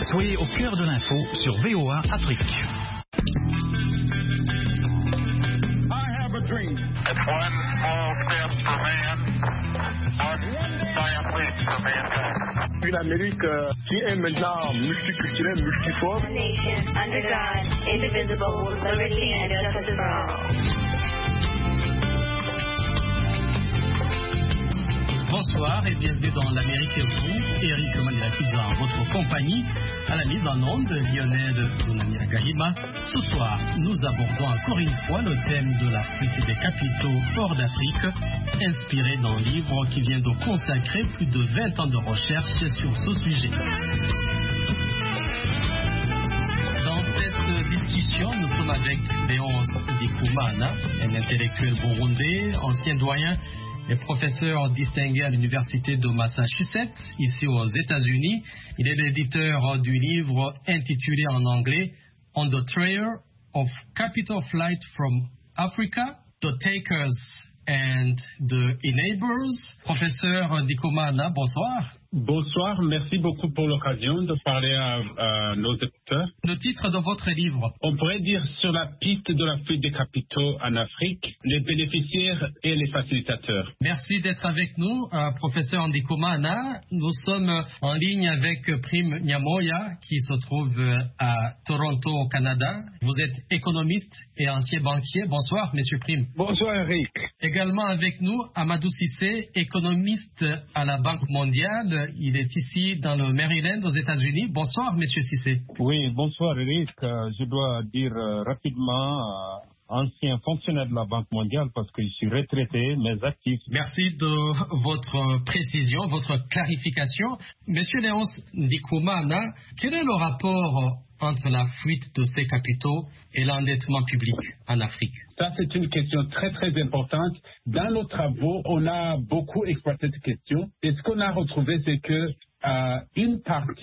Soyez au cœur de l'info sur VOA Afrique. I have a dream. It's one small step for man, one giant leap for mankind. Une Amérique qui est maintenant multiculturelle, multiforme. One nation, under God, indivisible, with liberty and justice for all. Bonsoir et bienvenue dans l'Amérique et vous, Eric Maniraki dans votre compagnie, à la mise en onde Lionel Bounamia Gahima. Ce soir, nous abordons encore une fois le thème de la fuite des capitaux hors d'Afrique, inspiré d'un livre qui vient de consacrer plus de 20 ans de recherche sur ce sujet. Dans cette discussion, nous sommes avec Léonce Ndikumana, un intellectuel burundais, ancien doyen et professeur distingué à l'Université de Massachusetts, ici aux États-Unis. Il est l'éditeur du livre intitulé en anglais On the Trail of Capital Flight from Africa, The Takers and the Enablers. Professeur Ndikumana, bonsoir. Bonsoir, merci beaucoup pour l'occasion de parler à nos écouteurs. Le titre de votre livre? On pourrait dire sur la piste de la fuite des capitaux en Afrique, les bénéficiaires et les facilitateurs. Merci d'être avec nous, professeur Ndikumana. Nous sommes en ligne avec Prime Nyamoya qui se trouve à Toronto au Canada. Vous êtes économiste et ancien banquier. Bonsoir, monsieur Prime. Bonsoir, Eric. Également avec nous, Amadou Cissé, économiste à la Banque mondiale. Il est ici dans le Maryland, aux États-Unis. Bonsoir, monsieur Cissé. Oui, bonsoir, Eric. Je dois dire rapidement, ancien fonctionnaire de la Banque mondiale, parce que je suis retraité, mais actif. Merci de votre précision, votre clarification. Monsieur Léonce Ndikumana, quel est le rapport entre la fuite de ces capitaux et l'endettement public en Afrique? Ça, c'est une question très, très importante. Dans nos travaux, on a beaucoup exploité cette question. Et ce qu'on a retrouvé, c'est que une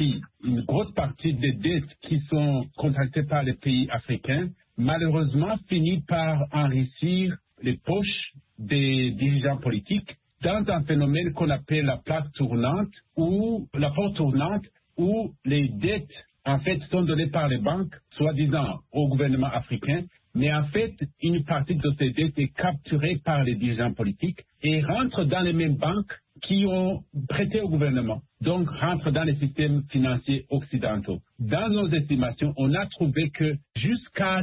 grosse partie des dettes qui sont contractées par les pays africains, malheureusement, finit par enrichir les poches des dirigeants politiques dans un phénomène qu'on appelle la plaque tournante ou la porte tournante, où les dettes en fait, sont donnés par les banques, soi-disant au gouvernement africain, mais en fait, une partie de ces dettes est capturée par les dirigeants politiques et rentre dans les mêmes banques qui ont prêté au gouvernement, donc rentre dans les systèmes financiers occidentaux. Dans nos estimations, on a trouvé que jusqu'à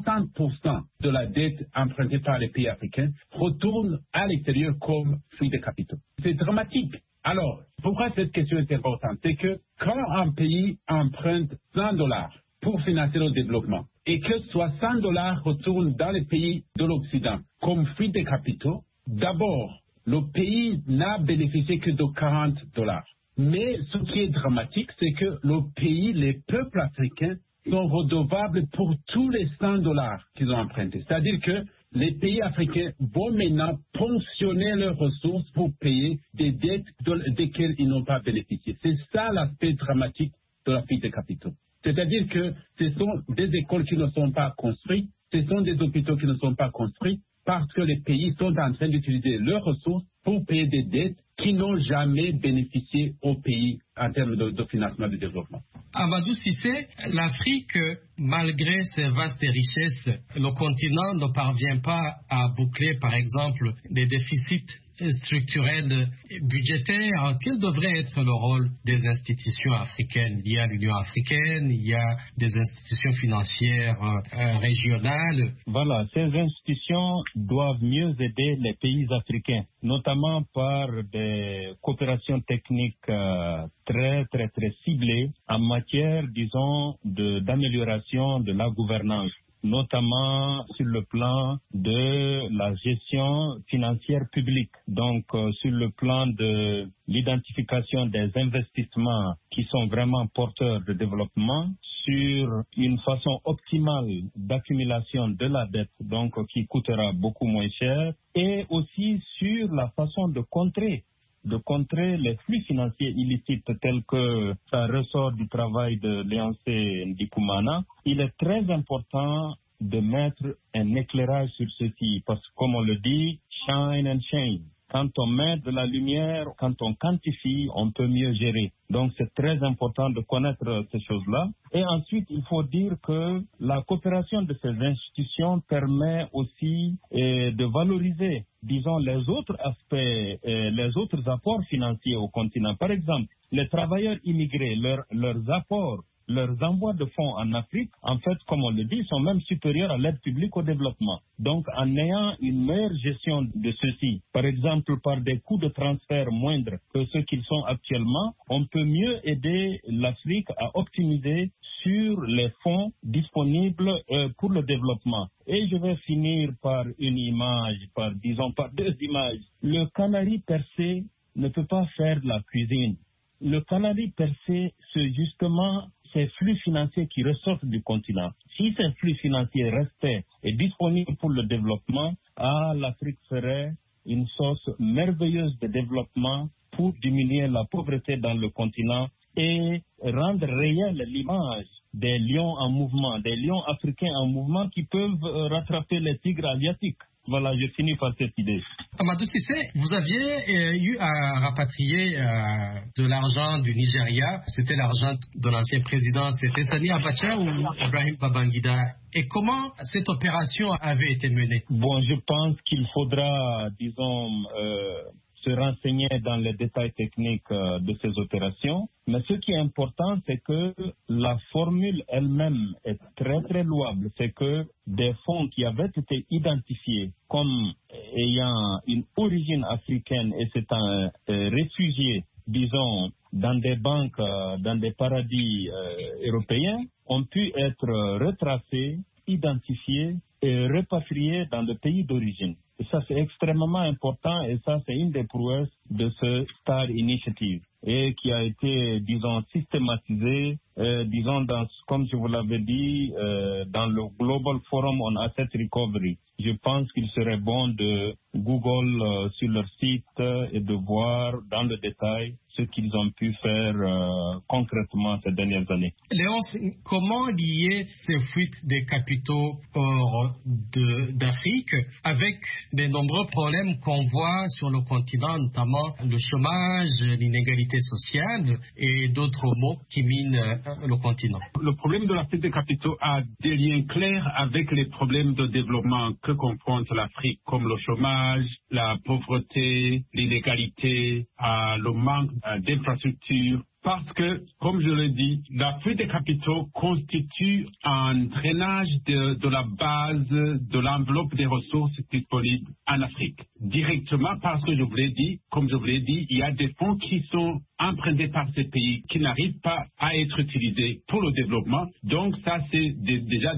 60% de la dette empruntée par les pays africains retourne à l'extérieur comme fuite des capitaux. C'est dramatique. Alors, pourquoi cette question est importante? C'est que quand un pays emprunte $100 pour financer le développement et que $60 retournent dans les pays de l'Occident comme fuite des capitaux, d'abord, le pays n'a bénéficié que de $40. Mais ce qui est dramatique, c'est que le pays, les peuples africains, sont redevables pour tous les $100 qu'ils ont empruntés. C'est-à-dire que les pays africains vont maintenant ponctionner leurs ressources pour payer des dettes desquelles ils n'ont pas bénéficié. C'est ça l'aspect dramatique de la fuite des capitaux. C'est-à-dire que ce sont des écoles qui ne sont pas construites, ce sont des hôpitaux qui ne sont pas construits, parce que les pays sont en train d'utiliser leurs ressources pour payer des dettes qui n'ont jamais bénéficié au pays en termes de financement du développement. Amadou Cissé, l'Afrique, malgré ses vastes richesses, le continent ne parvient pas à boucler, par exemple, des déficits structurels budgétaires. Quel devrait être le rôle des institutions africaines? Il y a l'Union africaine, il y a des institutions financières régionales. Voilà, ces institutions doivent mieux aider les pays africains, notamment par des coopérations techniques très ciblées en matière, disons, d'amélioration de la gouvernance, notamment sur le plan de la gestion financière publique, donc sur le plan de l'identification des investissements qui sont vraiment porteurs de développement, sur une façon optimale d'accumulation de la dette, donc qui coûtera beaucoup moins cher, et aussi sur la façon de contrer les flux financiers illicites tels que ça ressort du travail de Léonce Ndikumana. Il est très important de mettre un éclairage sur ceci parce que, comme on le dit, shine and shame. Quand on met de la lumière, quand on quantifie, on peut mieux gérer. Donc c'est très important de connaître ces choses-là. Et ensuite, il faut dire que la coopération de ces institutions permet aussi de valoriser, disons, les autres aspects, les autres apports financiers au continent. Par exemple, les travailleurs immigrés, leurs apports, leurs envois de fonds en Afrique, en fait, comme on le dit, sont même supérieurs à l'aide publique au développement. Donc, en ayant une meilleure gestion de ceux-ci, par exemple par des coûts de transfert moindres que ceux qu'ils sont actuellement, on peut mieux aider l'Afrique à optimiser sur les fonds disponibles pour le développement. Et je vais finir par une image, par deux images. Le canari percé ne peut pas faire de la cuisine. Le canari percé, c'est justement ces flux financiers qui ressortent du continent. Si ces flux financiers restaient et disponibles pour le développement, l'Afrique ferait une source merveilleuse de développement pour diminuer la pauvreté dans le continent et rendre réelle l'image des lions en mouvement, des lions africains en mouvement qui peuvent rattraper les tigres asiatiques. Voilà, je finis par cette idée. Amadou Cissé, vous aviez eu à rapatrier de l'argent du Nigeria. C'était l'argent de l'ancien président. C'était Sani Abacha ou Ibrahim Babangida. Et comment cette opération avait été menée? Bon, je pense qu'il faudra, disons, se renseigner dans les détails techniques de ces opérations. Mais ce qui est important, c'est que la formule elle-même est très très louable. C'est que des fonds qui avaient été identifiés comme ayant une origine africaine et c'est un réfugié, disons, dans des banques, dans des paradis européens, ont pu être retracés, identifiés et repatriés dans le pays d'origine. Et ça, c'est extrêmement important et ça, c'est une des prouesses de ce Star Initiative et qui a été, disons, systématisé, disons, comme je vous l'avais dit, dans le Global Forum on Asset Recovery. Je pense qu'il serait bon de Google sur leur site et de voir dans le détail ce qu'ils ont pu faire concrètement ces dernières années. Léonce, comment lier ces fuites des capitaux hors d'Afrique avec les nombreux problèmes qu'on voit sur le continent, notamment le chômage, l'inégalité sociale et d'autres maux qui minent le continent? Le problème de la fuite des capitaux a des liens clairs avec les problèmes de développement que confronte l'Afrique, comme le chômage, la pauvreté, l'inégalité, le manque d'infrastructures. Parce que, comme je l'ai dit, la fuite des capitaux constitue un drainage de la base de l'enveloppe des ressources disponibles en Afrique. Directement parce que comme je vous l'ai dit, il y a des fonds qui sont empruntés par ces pays qui n'arrivent pas à être utilisés pour le développement. Donc ça, c'est déjà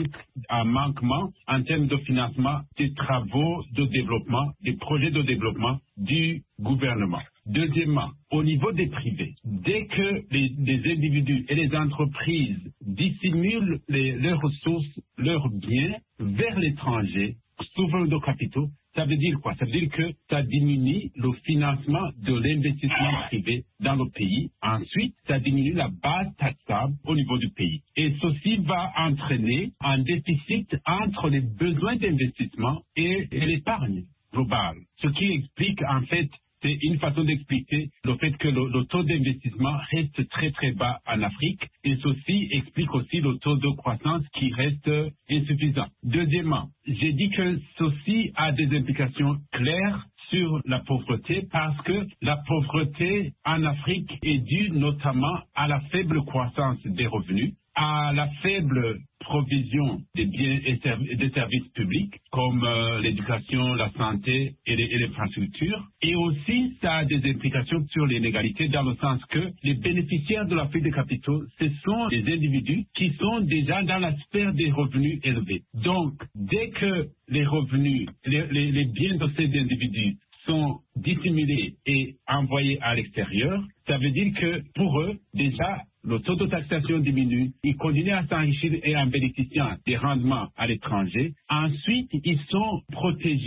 un manquement en termes de financement des travaux de développement, des projets de développement du gouvernement. Deuxièmement, au niveau des privés, dès que les individus et les entreprises dissimulent leurs ressources, leurs biens vers l'étranger, souvent de capitaux, ça veut dire quoi? Ça veut dire que ça diminue le financement de l'investissement privé dans le pays. Ensuite, ça diminue la base taxable au niveau du pays. Et ceci va entraîner un déficit entre les besoins d'investissement et l'épargne globale. Ce qui explique en fait, c'est une façon d'expliquer le fait que le taux d'investissement reste très très bas en Afrique et ceci explique aussi le taux de croissance qui reste insuffisant. Deuxièmement, j'ai dit que ceci a des implications claires sur la pauvreté parce que la pauvreté en Afrique est due notamment à la faible croissance des revenus, à la faible provision des biens et des services publics comme l'éducation, la santé et l'infrastructure. Et aussi, ça a des implications sur l'inégalité dans le sens que les bénéficiaires de la fuite des capitaux, ce sont les individus qui sont déjà dans la sphère des revenus élevés. Donc, dès que les revenus, les biens de ces individus sont dissimulés et envoyés à l'extérieur, ça veut dire que pour eux, déjà, le taux de taxation diminue, ils continuent à s'enrichir et en bénéficiant des rendements à l'étranger. Ensuite, ils sont protégés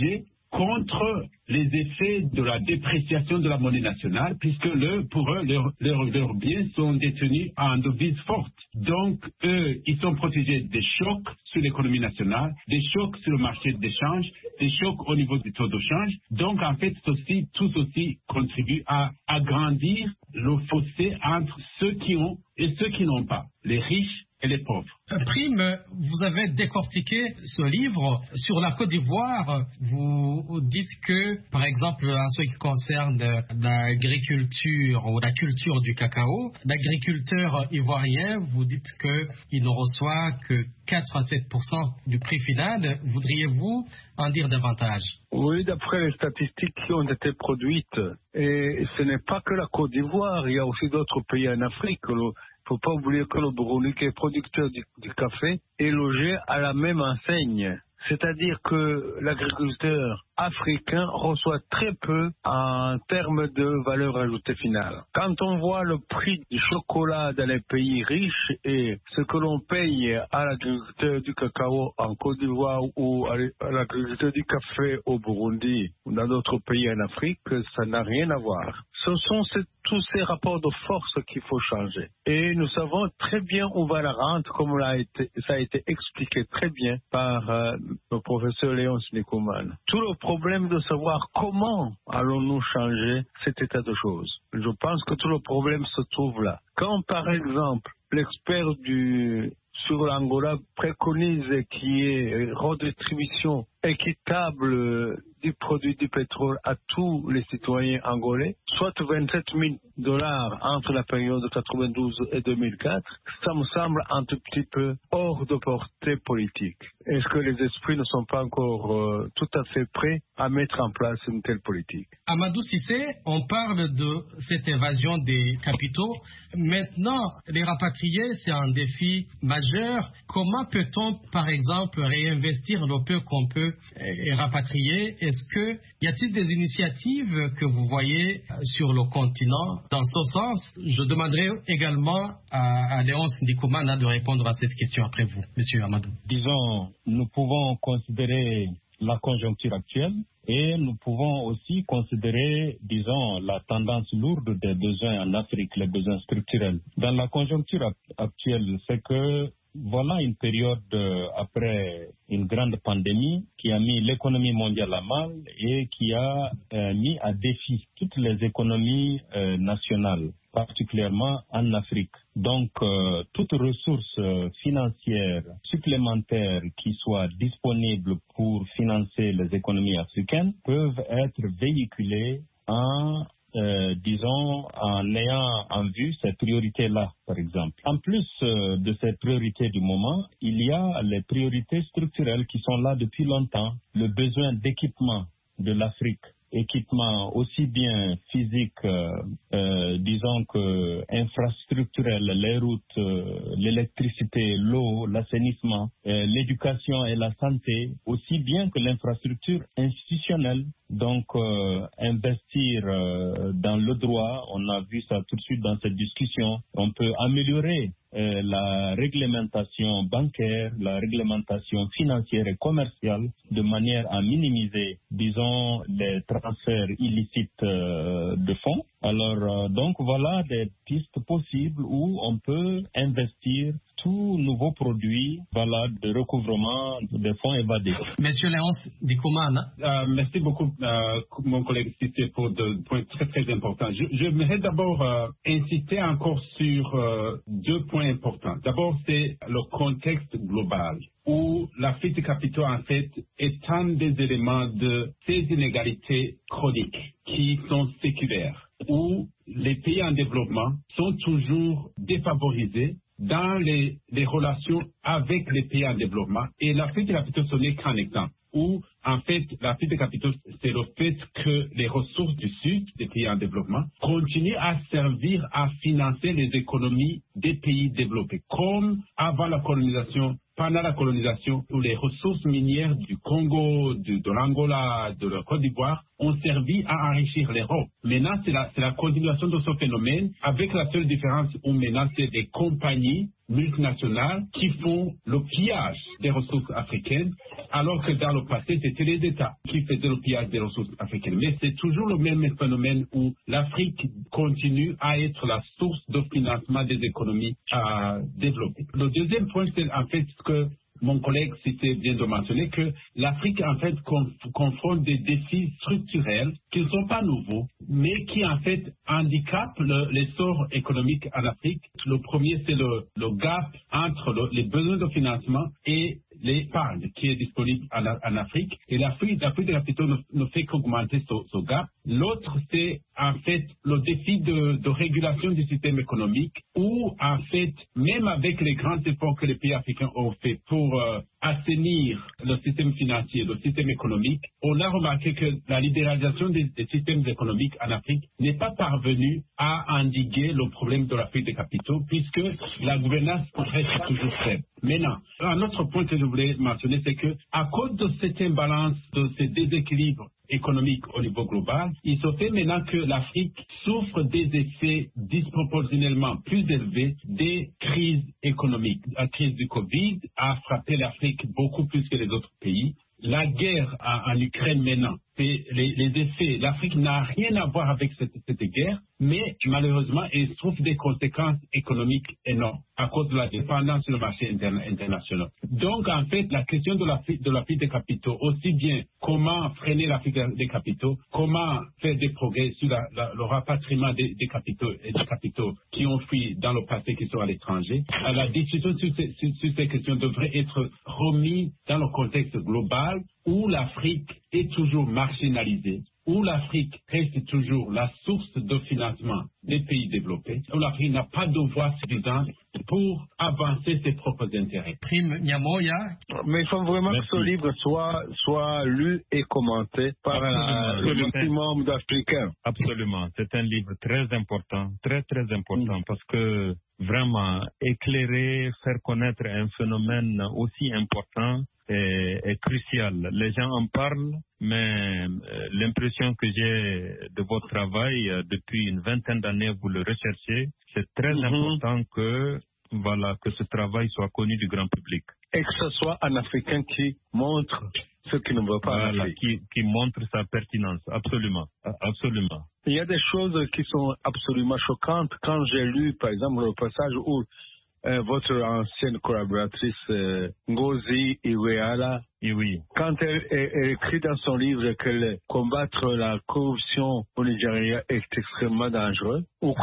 contre les effets de la dépréciation de la monnaie nationale, puisque pour eux, leurs biens sont détenus en devise forte. Donc, eux, ils sont protégés des chocs sur l'économie nationale, des chocs sur le marché d'échange, des chocs au niveau du taux de change. Donc, en fait, tout ceci contribue à agrandir le fossé entre ceux qui ont et ceux qui n'ont pas, les riches et les pauvres. Prime, vous avez décortiqué ce livre sur la Côte d'Ivoire. Vous dites que, par exemple, en ce qui concerne l'agriculture ou la culture du cacao, l'agriculteur ivoirien, vous dites qu'il ne reçoit que 4 à 7% du prix final. Voudriez-vous en dire davantage? Oui, d'après les statistiques qui ont été produites, et ce n'est pas que la Côte d'Ivoire, il y a aussi d'autres pays en Afrique. Il ne faut pas oublier que le Burundi, qui est producteur du café, est logé à la même enseigne. C'est-à-dire que l'agriculteur africain reçoit très peu en termes de valeur ajoutée finale. Quand on voit le prix du chocolat dans les pays riches et ce que l'on paye à l'agriculteur du cacao en Côte d'Ivoire ou à l'agriculteur du café au Burundi ou dans d'autres pays en Afrique, ça n'a rien à voir. Ce sont tous ces rapports de force qu'il faut changer. Et nous savons très bien où va la rente, comme ça a été expliqué très bien par le professeur Léonce Ndikouman. Tout le problème de savoir comment allons-nous changer cet état de choses. Je pense que tout le problème se trouve là. Quand, par exemple, l'expert sur l'Angola préconise qu'il y ait une redistribution équitable du produit du pétrole à tous les citoyens angolais, soit $27 000 entre la période de 92 et 2004, ça me semble un tout petit peu hors de portée politique. Est-ce que les esprits ne sont pas encore tout à fait prêts à mettre en place une telle politique? Amadou Cissé, on parle de cette évasion des capitaux. Maintenant, les rapatriés, c'est un défi majeur. Comment peut-on, par exemple, réinvestir le peu qu'on peut rapatrier? Y a-t-il des initiatives que vous voyez sur le continent dans ce sens? Je demanderai également à Léonce Ndikouman de répondre à cette question après vous, Monsieur Amadou. Disons, nous pouvons considérer la conjoncture actuelle et nous pouvons aussi considérer, disons, la tendance lourde des besoins en Afrique, les besoins structurels. Dans la conjoncture actuelle, c'est que voilà une période après une grande pandémie qui a mis l'économie mondiale à mal et qui a mis à défi toutes les économies nationales, particulièrement en Afrique. Donc, toute ressource financière supplémentaire qui soit disponible pour financer les économies africaines peuvent être véhiculées en ayant en vue ces priorités-là, par exemple. En plus de ces priorités du moment, il y a les priorités structurelles qui sont là depuis longtemps. Le besoin d'équipement de l'Afrique, équipement aussi bien physique, disons que infrastructurel, les routes, l'électricité, l'eau, l'assainissement, l'éducation et la santé, aussi bien que l'infrastructure institutionnelle. Donc, investir dans le droit, on a vu ça tout de suite dans cette discussion. On peut améliorer la réglementation bancaire, la réglementation financière et commerciale de manière à minimiser, disons, les transferts illicites de fonds. Alors, donc voilà des pistes possibles où on peut investir tout nouveau produit, voilà, de recouvrement des fonds évadés. Monsieur Léonce Ndikouman. Merci beaucoup, mon collègue Cissé, pour des points très très importants. Je voudrais d'abord insister encore sur 2 points importants. D'abord, c'est le contexte global, où la fuite des capitaux, en fait, est un des éléments de ces inégalités chroniques qui sont séculaires, où les pays en développement sont toujours défavorisés dans les relations avec les pays en développement. Et la fuite des capitaux, ce n'est qu'un exemple, où, en fait, la fuite des capitaux, c'est le fait que les ressources du Sud, des pays en développement, continuent à servir à financer les économies des pays développés, comme avant la colonisation, pendant la colonisation, où les ressources minières du Congo, de l'Angola, de la Côte d'Ivoire ont servi à enrichir l'Europe. Maintenant, c'est la continuation de ce phénomène, avec la seule différence où maintenant, c'est des compagnies multinationales qui font le pillage des ressources africaines, alors que dans le passé, c'était les États qui faisaient le pillage des ressources africaines. Mais c'est toujours le même phénomène où l'Afrique continue à être la source de financement des économies développées. Le deuxième point, c'est en fait ce que mon collègue citait bien de mentionner, que l'Afrique en fait confronte des défis structurels qui ne sont pas nouveaux, mais qui en fait handicapent l'essor économique en Afrique. Le premier, c'est le gap entre les besoins de financement et l'épargne qui est disponible en Afrique. Et l'Afrique des capitaux ne fait qu'augmenter ce gap. L'autre, c'est en fait le défi de régulation du système économique, où en fait, même avec les grands efforts que les pays africains ont fait pour assainir le système financier, le système économique, on a remarqué que la libéralisation des systèmes économiques en Afrique n'est pas parvenue à endiguer le problème de l'Afrique des capitaux, puisque la gouvernance reste toujours faible. Maintenant, un autre point que je voulais mentionner, c'est que à cause de cette imbalance, de ces déséquilibres économiques au niveau global, il se fait maintenant que l'Afrique souffre des effets disproportionnellement plus élevés des crises économiques. La crise du Covid a frappé l'Afrique beaucoup plus que les autres pays. La guerre en Ukraine maintenant, les effets, l'Afrique n'a rien à voir avec cette guerre, mais malheureusement, elle souffre des conséquences économiques énormes à cause de la dépendance sur le marché international. Donc, en fait, la question de l'Afrique des capitaux, aussi bien comment freiner l'Afrique des capitaux, comment faire des progrès sur le rapatriement des capitaux et des capitaux qui ont fui dans le passé, qui sont à l'étranger, la discussion sur ces questions devrait être remise dans le contexte global où l'Afrique est toujours marginalisée, où l'Afrique reste toujours la source de financement des pays développés, où l'Afrique n'a pas de voix suffisante pour avancer ses propres intérêts. Prime Nyamoya. Mais il faut vraiment que ce livre soit lu et commenté par le maximum d'Africains. Absolument. C'est un livre très important, très très important, parce que vraiment éclairer, faire connaître un phénomène aussi important est crucial. Les gens en parlent, mais l'impression que j'ai de votre travail, depuis une vingtaine d'années, vous le recherchez, c'est très important que ce travail soit connu du grand public. Et que ce soit un Africain qui montre ce qu'il ne veut pas. Qui montre sa pertinence, absolument, absolument. Il y a des choses qui sont absolument choquantes. Quand j'ai lu, par exemple, le passage où votre ancienne collaboratrice Ngozi Iweala, quand elle écrit dans son livre que combattre la corruption au Nigeria est extrêmement dangereux, ou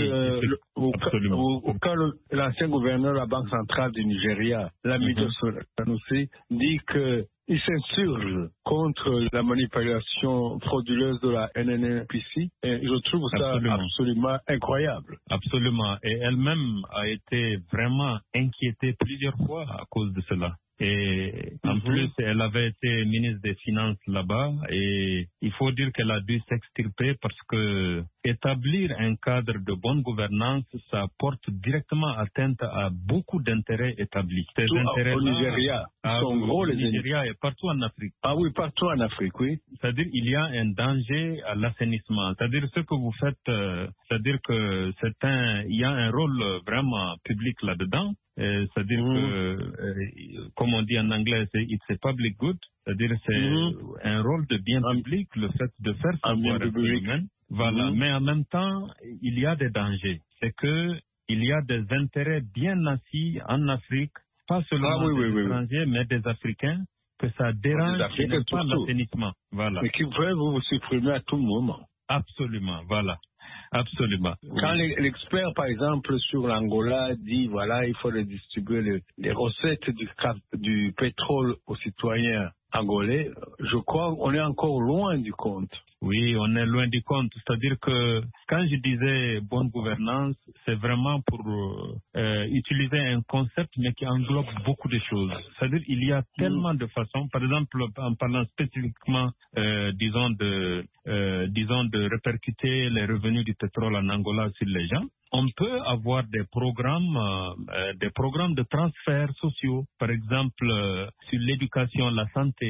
quand l'ancien gouverneur de la Banque centrale du Nigeria, Lamido Sanusi, dit qu'il s'insurge contre la manipulation frauduleuse de la NNPC, et je trouve ça absolument incroyable. Absolument. Et elle-même a été vraiment inquiétée plusieurs fois à cause de cela. Et en plus, elle avait été ministre des Finances là-bas, et il faut dire qu'elle a dû s'extirper parce que établir un cadre de bonne gouvernance, ça porte directement atteinte à beaucoup d'intérêts établis. Ces intérêts au Nigeria, sont gros, les Nigeria et partout en Afrique. Ah oui, partout en Afrique, oui. C'est-à-dire il y a un danger à l'assainissement. C'est-à-dire ce que vous faites, c'est-à-dire que il y a un rôle vraiment public là-dedans. C'est-à-dire que, comme on dit en anglais, it's a public good. C'est-à-dire c'est un rôle de bien public, le fait de faire savoir un phénomène. Voilà. Mais en même temps, il y a des dangers. C'est que il y a des intérêts bien assis en Afrique, pas seulement des étrangers, mais des Africains, que ça dérange et n'est pas l'assainissement. Voilà. Mais qui veulent vous supprimer à tout moment. Absolument, voilà. Absolument. Quand l'expert, par exemple, sur l'Angola dit, voilà, il faut redistribuer les recettes du pétrole aux citoyens angolais, je crois qu'on est encore loin du compte. Oui, on est loin du compte. C'est-à-dire que quand je disais bonne gouvernance, c'est vraiment pour utiliser un concept, mais qui englobe beaucoup de choses. C'est-à-dire qu'il y a tellement de façons. Par exemple, en parlant spécifiquement, disons de répercuter les revenus du pétrole en Angola sur les gens, on peut avoir des programmes de transferts sociaux, par exemple sur l'éducation, la santé,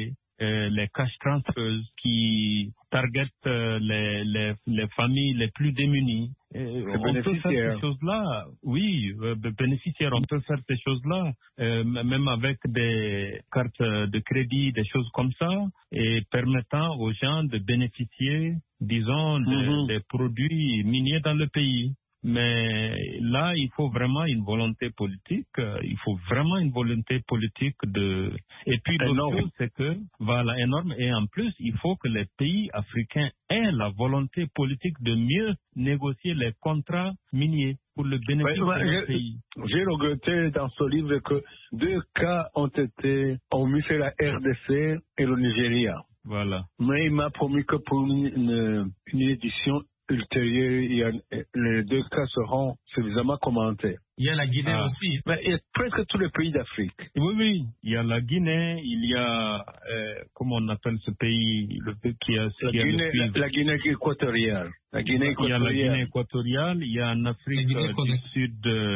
les cash transfers qui targetent les familles les plus démunies. On peut faire ces choses-là, oui, bénéficiaires, on peut faire ces choses-là, même avec des cartes de crédit, des choses comme ça, et permettant aux gens de bénéficier, disons, des produits miniers dans le pays. Mais là, il faut vraiment une volonté politique. Il faut vraiment une volonté politique Et puis l'autre chose, c'est que voilà, énorme. Et en plus, il faut que les pays africains aient la volonté politique de mieux négocier les contrats miniers pour le bénéfice de leur pays. J'ai regretté dans ce livre que 2 cas ont mis sur la RDC et le Nigeria. Voilà. Mais il m'a promis que pour une édition ultérieure, les 2 cas seront suffisamment commentés. Il y a la Guinée aussi. Mais il y a presque tous les pays d'Afrique. Oui. Il y a la Guinée, il y a, comment on appelle ce pays, la Guinée équatoriale. Il y a la Guinée équatoriale, il y a en Afrique du Sud,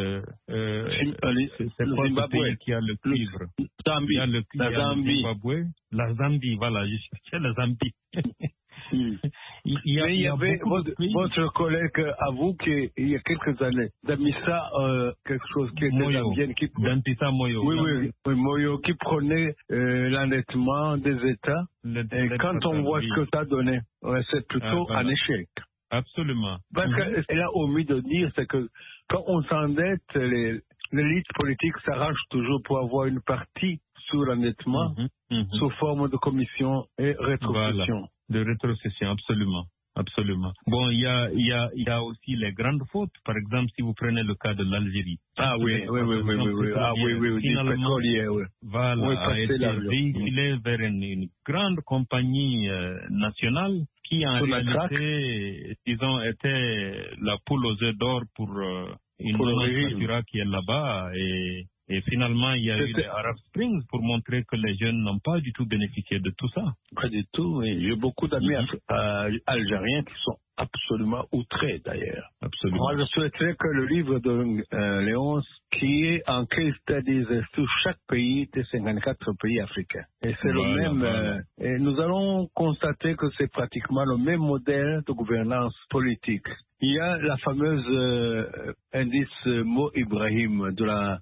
c'est quoi ce pays qui a le cuivre? Zambie. Il y a le Zimbabwe. La Zambie, voilà, je cherchais la Zambie. Il y avait votre collègue avoue qu'il y a quelques années, Damissa, quelque chose qui était zambienne, Dampisa Moyo. Oui, Moyo, qui prenait l'endettement des États. Et quand on voit ce que ça donnait, c'est plutôt un échec. Absolument. Parce qu'elle a omis de dire, c'est que quand on s'endette, l'élite politique s'arrange toujours pour avoir une partie sur l'endettement, sous forme de commission et rétrocession. Voilà. De rétrocession, absolument. Bon, il y a aussi les grandes fautes. Par exemple, si vous prenez le cas de l'Algérie. Oui. Finalement, voilà, a été véhiculé vers une grande compagnie nationale qui en réalité, disons, était la poule aux œufs d'or pour une manufacture qui est là-bas et finalement, il y a eu les Arab Springs pour montrer que les jeunes n'ont pas du tout bénéficié de tout ça. Pas du tout, oui. J'ai beaucoup d'amis algériens qui sont absolument outrés, d'ailleurs. Absolument. Moi, je souhaiterais que le livre de Léonce, qui est en case studies sur chaque pays des 54 pays africains. Et c'est le même. Et nous allons constater que c'est pratiquement le même modèle de gouvernance politique. Il y a la fameuse indice Mo Ibrahim de la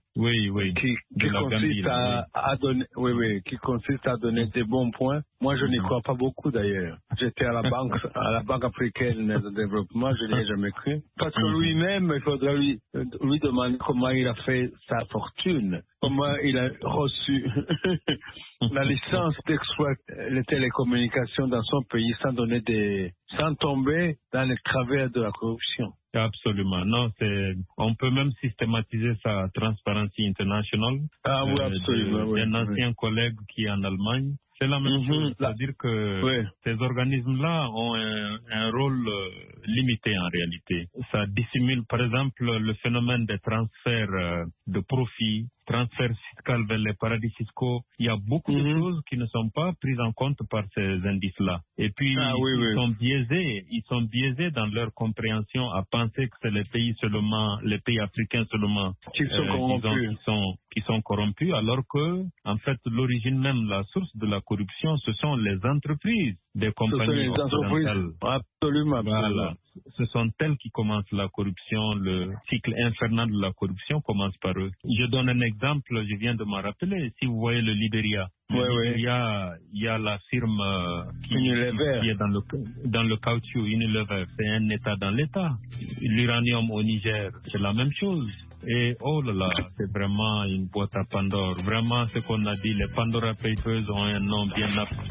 qui consiste à donner des bons points. Moi, je n'y crois pas beaucoup d'ailleurs. J'étais à la banque africaine de développement, je n'y ai jamais cru. Parce que lui-même, il faudrait lui demander comment il a fait sa fortune, comment il a reçu la licence d'exploiter les télécommunications dans son pays sans tomber dans les travers de la corruption. Absolument. Non, on peut même systématiser sa Transparency International. Oui, absolument. Un ancien collègue qui est en Allemagne. C'est la même chose. C'est-à-dire que ces organismes-là ont un rôle limité en réalité. Ça dissimule, par exemple, le phénomène des transferts de profits, transferts fiscaux vers les paradis fiscaux. Il y a beaucoup de choses qui ne sont pas prises en compte par ces indices-là. Et puis, ils sont biaisés dans leur compréhension à penser que c'est les pays africains seulement qui sont corrompus, alors que, en fait, l'origine même, la source de la corruption, ce sont les entreprises des compagnies occidentales. Absolument. Voilà. Ce sont elles qui commencent la corruption. Le cycle infernal de la corruption commence par eux. Je donne un exemple, je viens de m'en rappeler. Si vous voyez le Libéria, il y a la firme qui est dans le caoutchouc, Unilever. C'est un État dans l'État. L'uranium au Niger, c'est la même chose. Et oh là là, c'est vraiment une boîte à Pandore. Vraiment, ce qu'on a dit, les Pandora Papers ont un nom bien appris.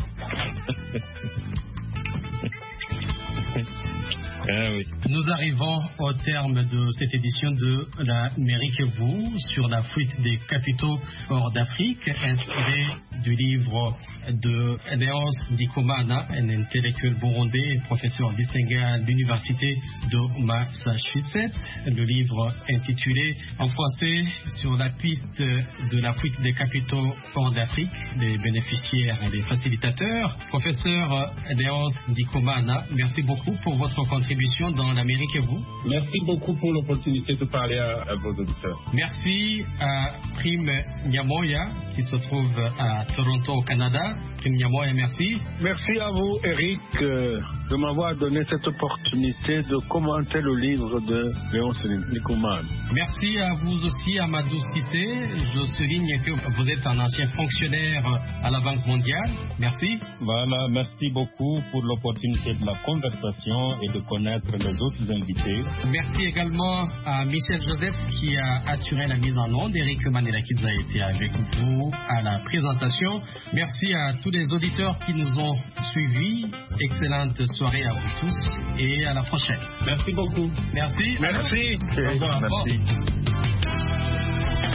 Nous arrivons au terme de cette édition de l'Amérique et vous sur la fuite des capitaux hors d'Afrique, inspiré du livre de Léonce Ndikumana, un intellectuel burundais, professeur distingué à l'université de Massachusetts. Le livre intitulé en français Sur la piste de la fuite des capitaux hors d'Afrique, les bénéficiaires et les facilitateurs. Professeur Léonce Ndikumana, merci beaucoup pour votre contribution dans l'Amérique et vous. Merci beaucoup pour l'opportunité de parler à vos auditeurs. Merci à Prime Nyamoya qui se trouve à Toronto, au Canada. Premièrement, et merci. Merci à vous, Eric, de m'avoir donné cette opportunité de commenter le livre de Léonce Nicouman. Merci à vous aussi, Amadou Cissé. Je souligne que vous êtes un ancien fonctionnaire à la Banque mondiale. Merci. Voilà, merci beaucoup pour l'opportunité de la conversation et de connaître les autres invités. Merci également à Michel Joseph qui a assuré la mise en onde. Eric Manelakidze a été avec vous à la présentation. Merci à tous les auditeurs qui nous ont suivis. Excellente soirée à vous tous et à la prochaine. Merci beaucoup. Merci. Merci. Au revoir. Merci.